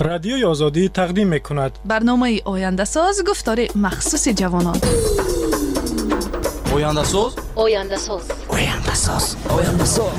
رادیوی آزادی تقدیم می‌کند برنامه آینده ساز گفتار مخصوص جوانان. آینده ساز آینده ساز آینده ساز آینده ساز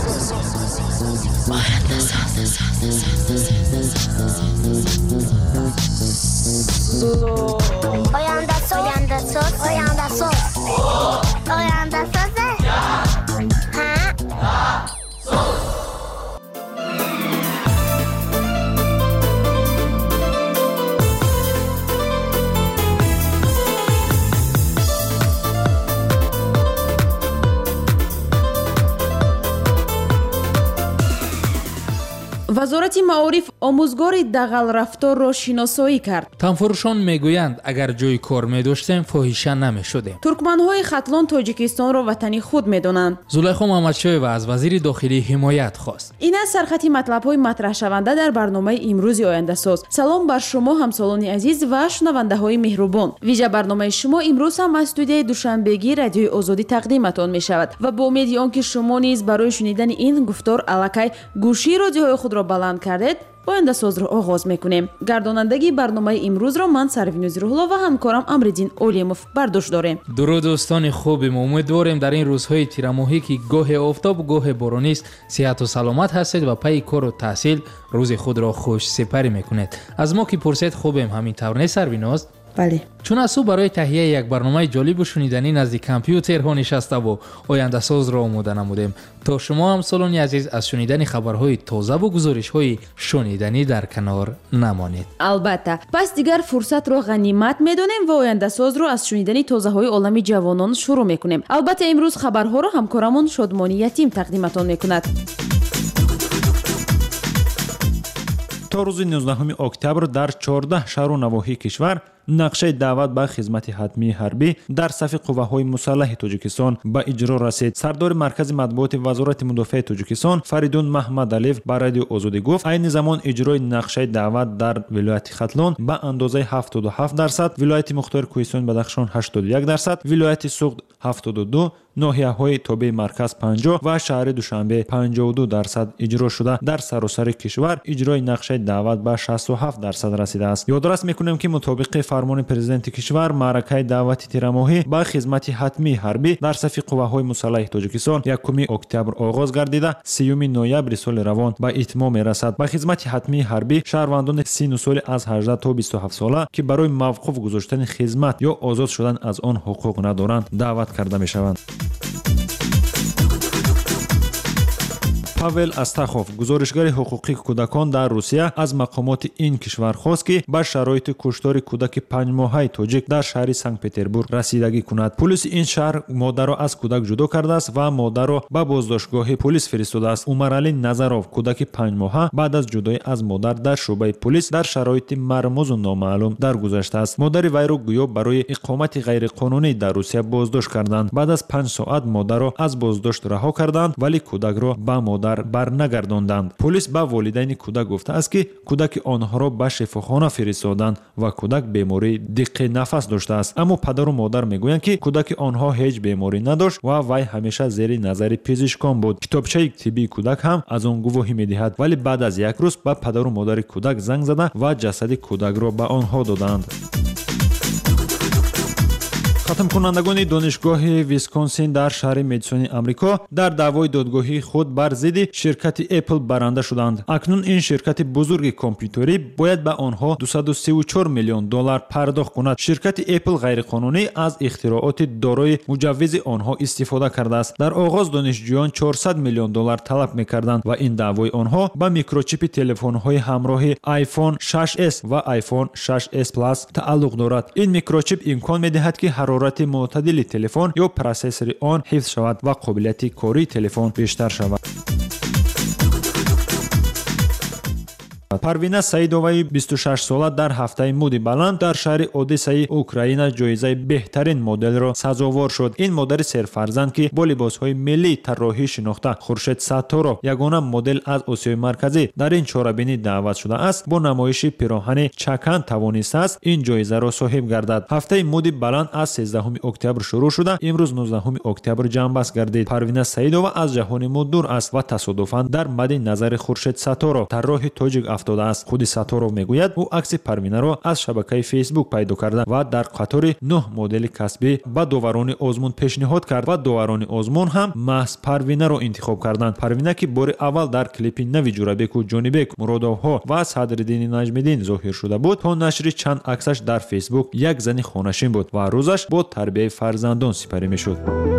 вазорати маориф омӯзгори дағалрафторро шиносоӣ кард. танфурӯшон мегӯянд агар ҷойи кор медоштем фоҳиша намешудем. туркманҳои хатлон тоҷикистонро ватани худ медонанд. зулайхо маҳмадшоева аз вазири дохилӣ ҳимоят хост. ин аст сархати матлабҳои матраҳшаванда дар барномаи имрӯзи ояндасоз. салом бар шумо ҳамсолони азиз ва шунавандаҳои меҳрубон. вижа барномаи шумо имрӯз ҳам аз студияи душанбегии радиои озодӣ тақдиматон мешавад ва бо умеди он ки шумо низ барои шунидани ин гуфтор аллакай гӯшии родиоҳои худро баланд кардед, ояндасозро оғоз мекунем. гардонандагии барномаи имрӯзро ман Сарвинузи Рӯҳло ва ҳамкорам Амриддин Олиемов бардошт дорем. дуруд дӯстони хубим, умедворем дар ин рӯзҳои тирамоҳӣ ки гоҳе офтоб гоҳе боронист сеҳату саломат ҳастед ва пайи кору таҳсил рӯзи худро хушсипарӣ мекунед. аз мо ки пурсед хубем, ҳамин тавр не Сарвиноз? бале. чун аз сӯ барои таҳияи як барномаи ҷолибу шуниданӣ назди компютерҳо нишаставу ояндасозро омода намудем, то шумо ҳамсолони азиз аз шунидани хабарҳои тозаву гузоришҳои шуниданӣ дар канор намонед. албатта, пас дигар фурсатро ғанимат медонем ва ояндасозро аз шунидани тозаҳои олами ҷавонон шурӯъ мекунем. албатта имрӯз хабарҳоро ҳамкорамон Шодмони Ятим тақдиматон мекунад. то рӯзи 19 октябр дар 14 шаҳру навоҳии кишвар нақшаи даъват ба хизмати ҳатмии ҳарбӣ дар сафи қувваҳои мусаллаҳи Тоҷикистон ба иҷро расид. сардори маркази матбуоти вазорати мудофиаи Тоҷикистон Фаридун Маҳмадалиев ба радиои Озодӣ гуфт, айни замон иҷрои нақшаи даъват дар вилояти Хатлон ба андозаи 77%, вилояти Мухтори Кӯҳистони Бадахшон 81%, вилояти Суғд 72%, ноҳияҳои тобеи марказ 50 ва шаҳри Душанбе 52% иҷро шуда, дар саросари кишвар иҷрои нақшаи даъват ба 67% расидааст. ёдрас мекунем ки мутобиқи фармони президенти кишвар маъракаи даъвати тирамоҳӣ ба хизмати ҳатмии ҳарбӣ дар сафи қувваҳои мусаллаҳи Тоҷикистон 1 октябр оғоз гардида 3 ноябри соли равон ба итмом мерасад. ба хизмати ҳатмии ҳарбӣ шаҳрвандони синну соли аз 18 то 27 сола ки барои мавқуф гузоштани хизмат ё озод шудан аз он ҳуқуқ надоранд даъват карда мешаванд. Павел Астахов, гузоришгари ҳуқуқи кӯдакон дар Русия, аз мақомоти ин кишвар хост ки ба шароити куштори кӯдаки 5 моҳаи тоҷик дар шаҳри Санкт-Петербург расидагӣ кунад. Пулиси ин шаҳр модарро аз кӯдак ҷудо кардааст ва модарро ба боздоштгоҳи полис фиристодааст. Умаралӣ Назаров, кӯдаки 5 моҳа, баъд аз ҷудоӣ аз модар дар шуъбаи полис дар шароити мармӯзу номаълум даргузаштааст. модари вайро гӯё барои иқомати ғайриқонунӣ дар Русия боздошт карданд. баъд аз 5 соат модарро аз боздошт раҳо карданд, вале кӯдакро ба модар барнагардонданд. полис ба волидайни кӯдак гуфтааст ки кӯдаки онҳоро ба шифохона фиристоданд ва кӯдак бемории диққи нафас доштааст. аммо падару модар мегӯянд ки кӯдаки онҳо ҳеҷ беморӣ надошт ва вай ҳамеша зери назари пизишкон буд. китобчаи тиббии кӯдак ҳам аз он гувоҳӣ медиҳад, вале баъд аз як рӯз ба падару модари кӯдак занг зада ва ҷасади кӯдакро ба онҳо доданд. хатмкунандагони донишгоҳи Висконсин дар шаҳри Медисони Амрико дар даъвои додгоҳии худ бар зидди ширкати Apple баранда шуданд. акнун ин ширкати бузурги компютерӣ бояд ба онҳо $234 миллион пардохт кунад. ширкати Apple ғайриқонунӣ аз ихтирооти дорои муҷаввизи онҳо истифода кардааст. дар оғоз донишҷӯён $400 миллион талаб мекарданд ва ин даъвои онҳо ба микрочипи телефонҳои ҳамроҳи iPhone 6s ва iPhone 6s Plus тааллуқ дорад. ин микрочип имкон медиҳад ки ҳарорати мӯътадили телефон ё процессори он ҳифз шавад ва қобилияти кории телефон бештар шавад. Парвина Саидоваи 26 сола дар ҳафтаи муди баланд дар шаҳри Одессаи Украина ҷоизаи беҳтарин моделро сазовор шуд. ин модари серфарзанд ки бо либосҳои миллии тарроҳӣ шинохта Хуршед Сатторов, ягона модел аз Осиёи Марказӣ, дар ин чорабинӣ даъват шудааст, бо намоиши пироҳани чакан тавонистааст ин ҷоизаро соҳиб гардад. ҳафтаи муди баланд аз 13 октябр шурӯъ шуда, имрӯз 19 октябр ҷамъбаст гардид. Парвина Саидова аз ҷаҳони муд дур аст ва тасодуфан дар мадди назари Хуршед Сатторов, тарроҳи тоҷик афтода аст. худи Сатторов мегӯяд ӯ акси Парвинаро аз шабакаи Facebook пайдо карда ва дар қатори 9 модели касбӣ ба доварони озмун пешниҳод кард ва доварони озмун ҳам маҳз Парвинаро интихоб карданд. Парвина ки бори аввал дар клипи нави Ҷурабеку Ҷонибек Муродовҳо ва Садриддини Наҷмиддин зоҳир шуда буд, то нашри чанд аксаш дар Facebook як зани хонашин буд ва рӯзаш бо тарбияи фарзандон сипарӣ мешуд.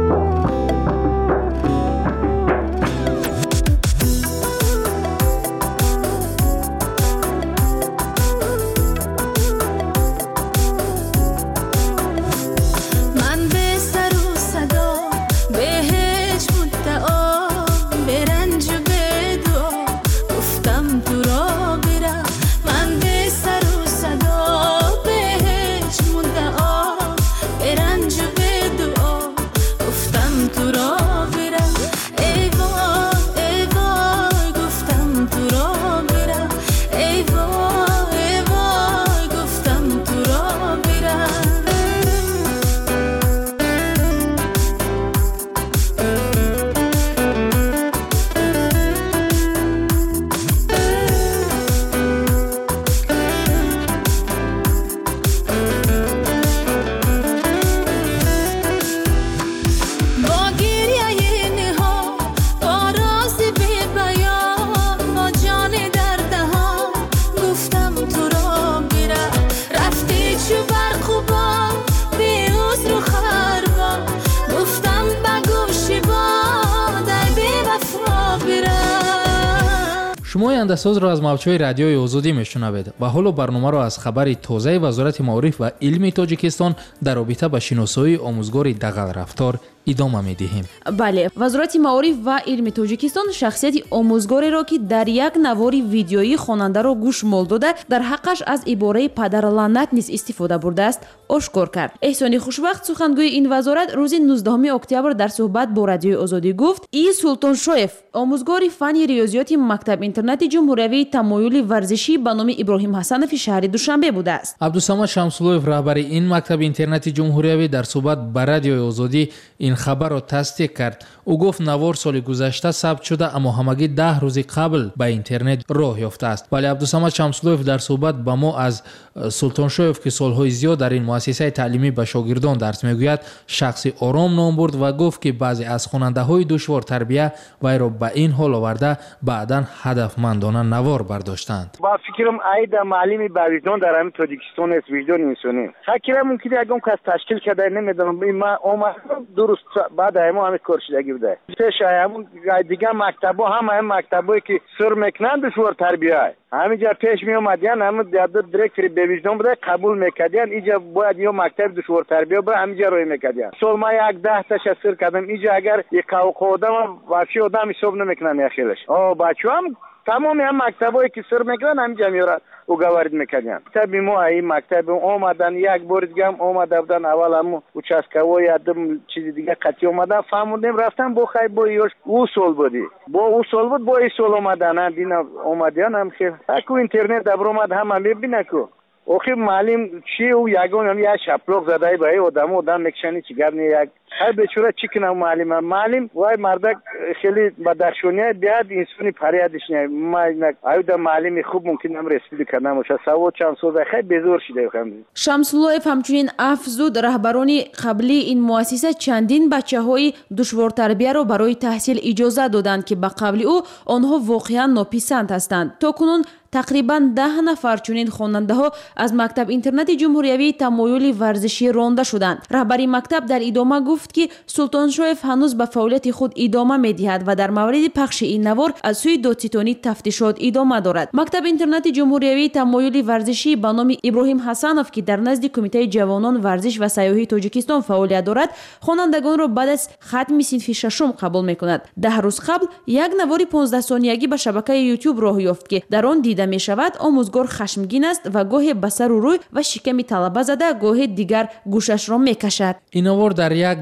шумо андасозро аз мавҷҳои радиои озодӣ мешунавед ва ҳоло барномаро аз хабари тозаи Вазорати маориф ва илми Тоҷикистон дар робита ба шиносоии омӯзгори дағалрафтор идома медиҳем. бале, Вазорати маориф ва илми Тоҷикистон шахсияти омӯзгореро ки дар як навори видеои хонандаро гӯшмол дода дар ҳаққаш аз ибораи падарлаънат низ истифода бурдааст ошкор кард. эҳсони хушбахт сухангӯи ин вазорат рӯзи 19 октябр дар суҳбат бо радиои озодӣ гуфт, И Султоншоев омӯзгори фанни риёзиёти мактаб интернати ҷумҳуриявии тамоюли варзишӣ ба номи Иброҳим Ҳасанови шаҳри Душанбе будааст. Абдусамад Шамсуллоев раҳбари ин мактаби интернати ҷумҳуриявӣ дар суҳбат ба радиои озодӣ ин хабарро тасдиқ кард. ӯ гуфт навор соли гузашта сабт шуда, аммо ҳамагӣ 10 рӯзи қабл ба интернет роҳ ёфтааст. вале Абдусамад Шамсуллоев дар суҳбат ба мо аз Султоншоев ки солҳои зиёд дар ин муассисаи таълимӣ ба шогирдон дарс мегӯяд, шахси ором ном бурд ва гуфт ки баъзе аз хонандаҳои душвортарбия вайро ба ин ҳол оварда баъдан ҳадафмандона навор бардоштанд. ба фикрам айда маълими ба виҷдон дар ҳамин Тоҷикистон аст, виҷдони инсонӣ. Хакира мумкин ягон кас ташкил карда, намедонам, ман омадам дуруст баъд ҳамон ҳамин кор шудагӣ буда. пеш ҳамон дигар мактабо ҳама ҳамин мактабое ки сур мекунанд душвортарбия ҳаминҷа пеш меомадиян, ҳамин директори бевиҷдон буда қабул мекардиян, инҷа бояд ё мактаби душвортарбия буда ҳаминҷа роҳ мекардиян. сол ман як 10 таша сур кардам, инҷа агар иқавқо одам вафи одам ҳисоб намекунам яхелаш. бачаам тамоми ҳам мактабое ки сур мекунанд ҳаминҷа меёрад уговорид мекардиян. Мактаби мо ай мактаби омадан як бори дигам омада будан, аввал ҳамун участковой адим чизи дига қатӣ омадан фаҳмудем, рафтам бо хай бо ёш у сол буди. Бо у сол буд, бо и сол омадан, дина омадиян ҳам хел. Аку интернет дабромад ҳама мебина ку. охир маълим чи у ягон ҳам як шаплоқ задаи ба одам мекшани чи гап не як ҳай бечора чӣ кунам маълим вай мардак хеле ба дахшония биад инсони париядиш не ма аюда маълими хуб мумкинам республика намоша савод чанд сол хай безор шидаем. Шамсуллоев ҳамчунин афзуд раҳбарони қаблии ин муассиса чандин бачаҳои душвортарбияро барои таҳсил иҷоза доданд ки ба қавли ӯ онҳо воқеан нописанд ҳастанд. То кунун тақрибан 10 нафар чунин хонандаҳо аз мактаб интернати ҷумҳуриявии тамоюли варзишӣ ронда шуданд. раҳбари мактаб дар идома гуфт ки Султоншоев ҳанӯз ба фаъолияти худ идома медиҳад ва дар мавриди пахши ин навор аз сӯи додситонӣ тафтишот идома дорад. мактаб интернати ҷумҳуриявии тамоюли варзишӣ ба номи Иброҳим Ҳасанов ки дар назди Кумитаи ҷавонон варзиш ва сайёҳии Тоҷикистон фаъолият дорад, хонандагонро баъд аз хатми синфи шашум қабул мекунад. 10 рӯз қабл як навори 15 сониягӣ ба шабакаи YouTube роҳ ёфт ки дар он дида мешавад омӯзгор хашмгин аст ва гоҳе ба сару рӯй ва шиками талаба зада, гоҳе дигар гӯшашро мекашад. ин навор дар як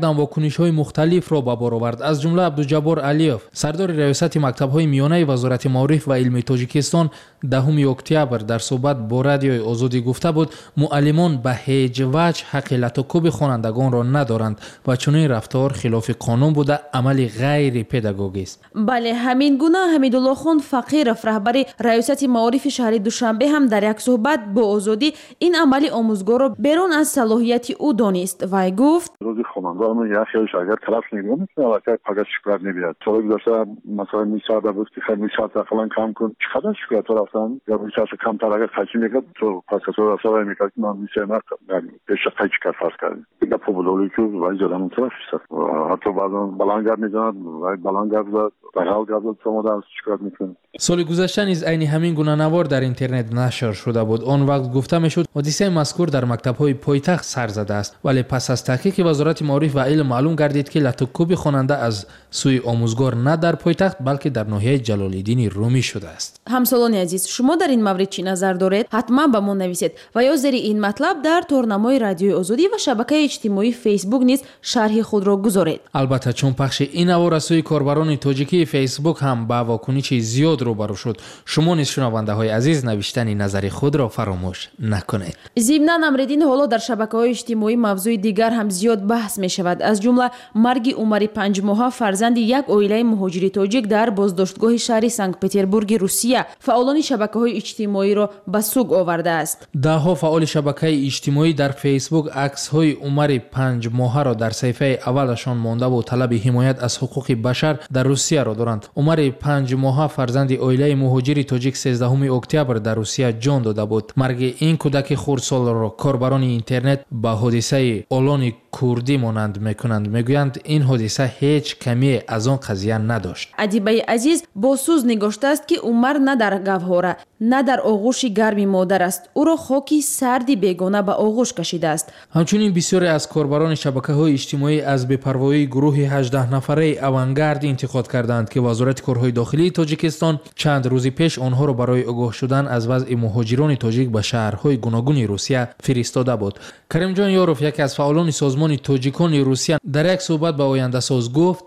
карданд вокунишҳои мухталифро ба бор овард. Аз ҷумла Абдуҷаббор Алиев, сардори раёсати мактабҳои миёнаи Вазорати маориф ва илми Тоҷикистон 10 октябр дар суҳбат бо радиои Озодӣ гуфта буд, муаллимон ба ҳеҷ ваҷ ҳаққи латукуби хонандагонро надоранд ва чунин рафтор хилофи қонун буда амали ғайри педагогист. бале, ҳамин гуна Ҳамидуллохон Фақиров, раҳбари раёсати маорифи шаҳри Душанбе ҳам дар як суҳбат бо Озодӣ ин амали омӯзгорро берун аз салоҳияти ӯ донист. вай гуфт: روزی خواندن یا خیالش اگر طرف نگاه میکنه البته فقط شکایت نمیاد تو گذاشته مثلا میساعده بود که خیلی میساعده فلان کم کن چقدر شکایت رفتن یا میساعد کم تر اگر خرچی میکرد تو پس تو رفتن میکرد که من میشه یعنی پیش خیلی کار فرض کرد دیگه پولولی که وای جدام طرف است حتی بعضا بلانگرد میزند وای بلانگرد رحال گرد شما در شکایت میکنه. соли гузашта низ айни ҳамин гунанавор дар интернет нашр шуда буд. Он вақт гуфта мешуд ҳодисаи мазкур дар мактабҳои пойтахт сар задааст, вале пас аз таҳқиқи Вазорати маориф ва илм маълум гардид ки латукуби хонанда аз сӯи омӯзгор на дар пойтахт балки дар ноҳияи Ҷалолиддини Румӣ шудааст. ҳамсолони азиз, шумо дар ин маврид чӣ назар доред? ҳатман ба мо нависед ва ё зери ин матлаб дар торнамои радиои Озодӣ ва шабакаи иҷтимоии Facebook низ шарҳи худро гузоред. албатта чун пахши ин авор аз сӯи корбарони тоҷикии Facebook ҳам ба вокуниши зиёд рӯбарӯ шуд. шумо низ шунавандаҳои азиз навиштани назари худро фаромӯш накунед. зимнан амридин ҳоло дар шабакаҳои иҷтимоӣ мавзӯи дигар ҳам зиёд баҳс мешавад. аз ҷумла марги Умари 5 моҳа фарзанди як оилаи муҳоҷири тоҷик дар боздоштгоҳи шаҳри Санкт-Петербурги Русия фаъолони шабакаҳои иҷтимоиро ба суг овардааст. даҳҳо фаъоли шабакаи иҷтимоӣ дар Facebook аксҳои Умари 5 моҳаро дар саҳифаи аввалашон мондаву талаби ҳимоят аз ҳуқуқи башар дар Русияро доранд. Умари 5 моҳа фарзанди оилаи муҳоҷири тоҷик 13 октябр дар Русия ҷон дода буд. марги ин кӯдаки хурдсолро корбарони интернет ба ҳодисаи олони курдӣ монанд мекунанд. мегӯянд ин ҳодиса ҳеҷ камие аз он қазия надошт. адибаи азиз бо сӯз нигоштааст ки Умар на дар гавҳора, на дар оғӯши гарми модар аст. ӯро хоки сарди бегона ба оғӯш кашидааст. ҳамчунин бисёре аз корбарони шабакаҳои иҷтимоӣ аз бепарвоии гурӯҳи 18 нафараи авангард интиқод карданд ки Вазорати корҳои дохилии Тоҷикистон чанд рӯзи пеш онҳоро барои огоҳ шудан аз вазъи муҳоҷирони тоҷик ба шаҳрҳои гуногуни Русия фиристода буд. Каримҷон Ёров, яке аз фаъолони созмони тоҷикони Русия, дар як суҳбат ба Ояндасоз гуфт: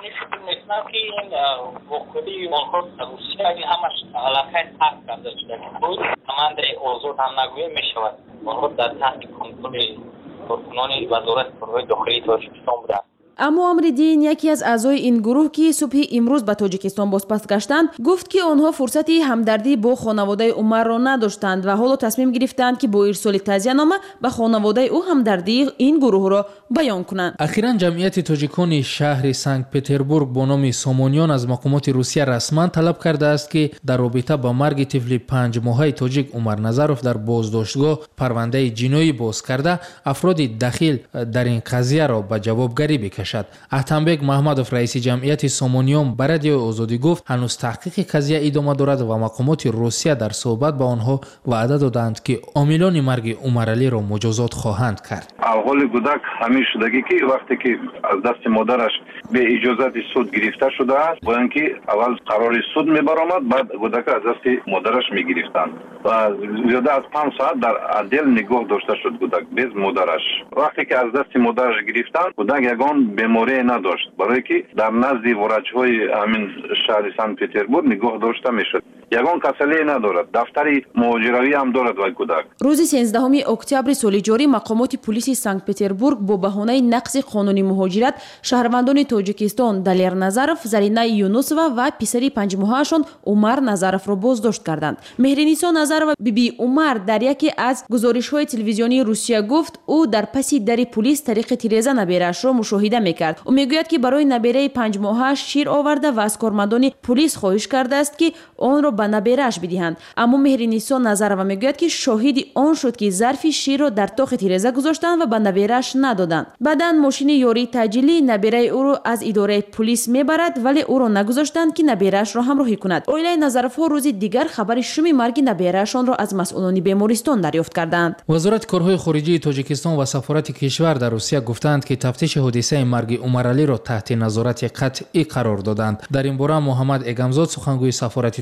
аммо Амриддин, яке аз аъзои ин гурӯҳ ки субҳи имрӯз ба Тоҷикистон бозпас гаштанд, гуфт ки онҳо фурсати ҳамдардӣ бо хонаводаи Умарро надоштанд ва ҳоло тасмим гирифтанд ки бо ирсоли таъзиянома ба хонаводаи ӯ ҳамдардии ин гурӯҳро баён кунанд. ахиран ҷамъияти тоҷикони шаҳри Санкт-Петербург бо номи Сомониён аз мақомоти Русия расман талаб кардааст ки дар робита ба марги тифли 5 моҳаи тоҷик Умар Назаров дар боздоштгоҳ парвандаи ҷиноӣ боз карда, афроди дахил дар ин қазияро ба ҷавобгарӣ бикашад. Аҳтамбек Маҳмадов, раиси ҷамъияти Сомониён, ба радиои Озодӣ гуфт ҳанӯз таҳқиқи қазия идома дорад ва мақомоти Русия дар суҳбат ба онҳо ваъда доданд ки омилони марги Умаралиро муҷозот хоҳанд кард. алҳоли кӯдак ҳамин шудагӣ ки вақте ки аз дасти модараш бе иҷозати суд гирифта шудааст, боян ки аввал қарори суд мебаромад, баъд кӯдака аз дасти модараш мегирифтанд ва зиёда аз 5 соат дар отдел нигоҳ дошта шуд кӯдак без модараш. вақте ки аз дасти модараш гирифтанд, кӯдак ягон беморие надошт, барое ки дар назди враҷҳои ҳамин шаҳри Санкт-Петербург нигоҳ дошта мешуд. ягон касалие надорад. дафтари муҳоҷиравӣ ҳам дорад вай кӯдак. рӯзи 13 октябри соли ҷорӣ мақомоти пулиси Санкт-Петербург бо баҳонаи нақси қонуни муҳоҷират шаҳрвандони Тоҷикистон Далер Назаров, Зарина Юнусова ва писари 5 моҳаашон Умар Назаровро боздошт карданд. Меҳриниса Назарова биби Умар дар яке аз гузоришҳои телевизионии Русия гуфт, ӯ дар паси дари пулис тариқи тиреза набераашро мушоҳида мекард. ӯ мегӯяд ки барои набераи 5 моҳааш шир оварда ва аз кормандони пулис хоҳиш кардааст ки онро ба наберааш бидиҳанд. аммо Меҳринисо Назарова мегӯяд ки шоҳиди он шуд ки зарфи ширро дар тоқи тиреза гузоштанд ва ба наберааш надоданд. баъдан мошини ёрии таъҷилӣ набераи ӯро аз идораи пулис мебарад, вале ӯро нагузоштанд ки набераашро ҳамроҳӣ кунад. оилаи Назаровҳо рӯзи дигар хабари шуми марги набераашонро аз масъулони бемористон дарёфт карданд. вазорати корҳои хориҷии Тоҷикистон ва сафорати кишвар дар Русия гуфтанд ки тафтиши ҳодисаи марги Умаралиро таҳти назорати қатъӣ қарор доданд. дар ин бора Муҳаммад Эгамзод, сухангӯи сафорати Тоҷикистон,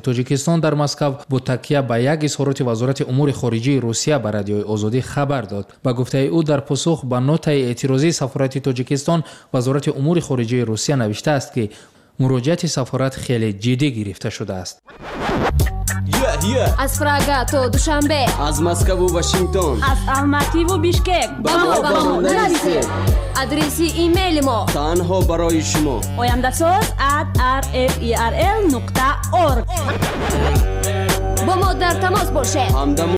тоҷикистон дар москав бо такя ба як изҳороти вазорати умури хориҷии русия ба радиои озодӣ хабар дод. ба гуфтаи ӯ дар посух ба нотаи эътирозии сафорати тоҷикистон вазорати умури хориҷии русия навиштааст ки муроҷиати сафорат хеле ҷиддӣ гирифта шудааст. از پراگا تو دوشنبه، از مسکو و واشنگتن، از الماتی و بیشکک با ما نرسید. آدرس ایمیل ما تنها برای شما oyamdasoz@rferl.org. با ما در تماس باشید.